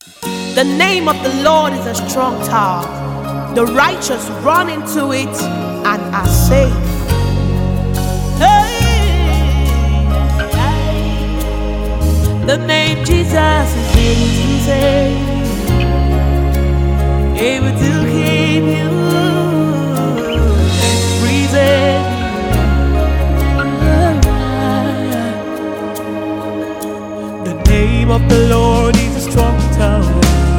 The name of the Lord is a strong tower. The righteous run into it and are safe. Hey, the name Jesus is able to keep you, freezing. The name of the Lord is a strong tower.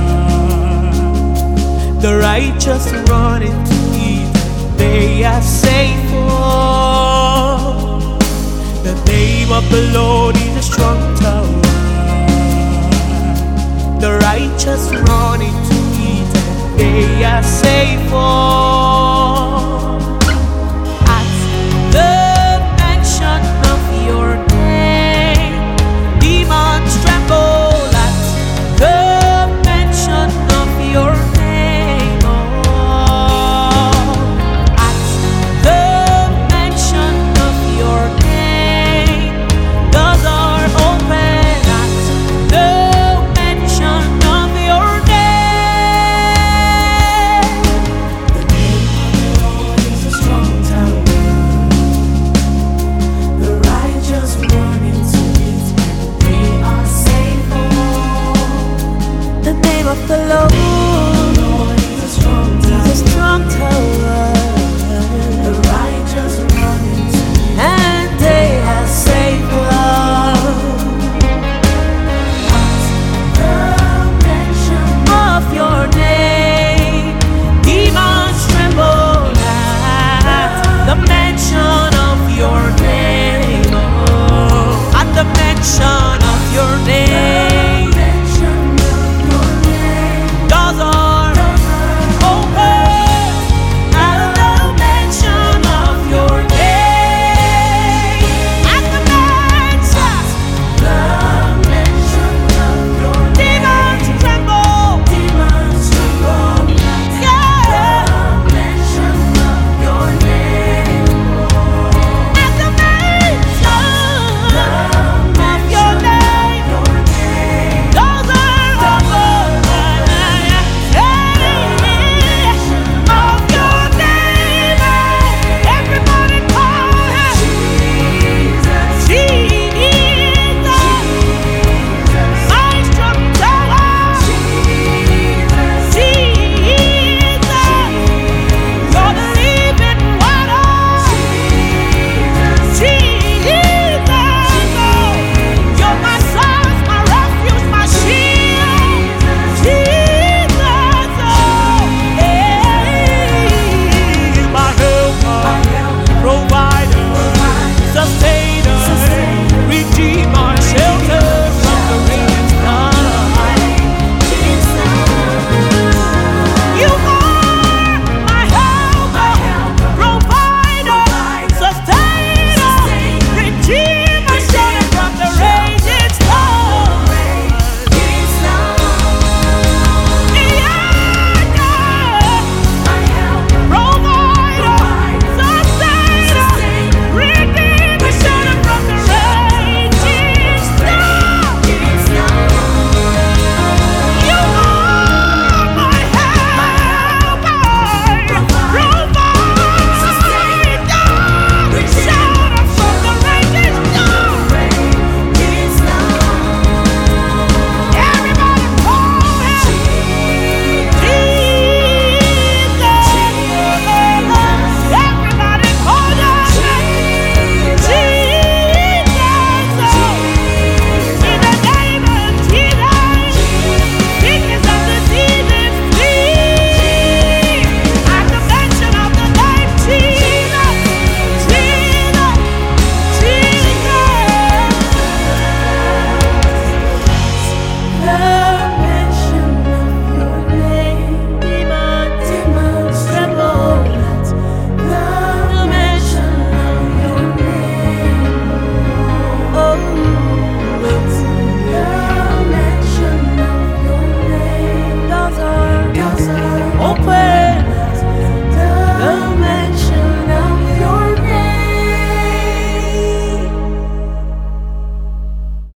The righteous run into it, they are safe. Oh, the name of the Lord is a strong tower. The righteous run into it, they are safe. Oh, at the mention of your name, demons tremble. At the mention of your name, oh, at the mention of your name, doors are open. At the mention of your name, the name of the Lord is a strong tower. The righteous run into it, they are safe. Oh, the name of the Lord is a strong tower.